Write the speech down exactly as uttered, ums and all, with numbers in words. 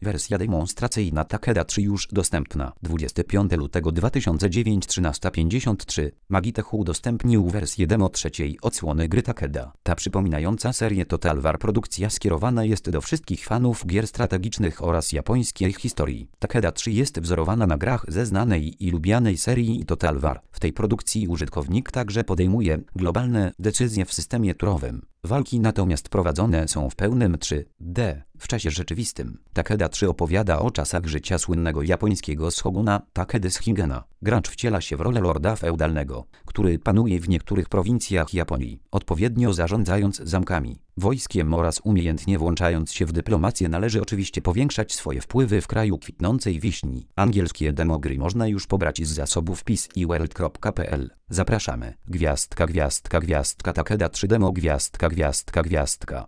Wersja demonstracyjna Takeda trzy już dostępna. dwudziestego piątego lutego dwa tysiące dziewięć trzynaście pięćdziesiąt trzy. Magitech udostępnił wersję demo trzeciej odsłony gry Takeda. Ta przypominająca serię Total War produkcja skierowana jest do wszystkich fanów gier strategicznych oraz japońskiej historii. Takeda trzy jest wzorowana na grach ze znanej i lubianej serii Total War. W tej produkcji użytkownik także podejmuje globalne decyzje w systemie turowym. Walki natomiast prowadzone są w pełnym trzy D, w czasie rzeczywistym. Takeda trzy opowiada o czasach życia słynnego japońskiego shoguna Takedy Shigena. Gracz wciela się w rolę lorda feudalnego, który panuje w niektórych prowincjach Japonii, odpowiednio zarządzając zamkami, wojskiem oraz umiejętnie włączając się w dyplomację. Należy oczywiście powiększać swoje wpływy w kraju kwitnącej wiśni. Angielskie demo gry można już pobrać z zasobów p c i world kropka p l. Zapraszamy. Gwiazdka, gwiazdka, gwiazdka Takeda trzy demo, gwiazdka, gwiazdka, gwiazdka.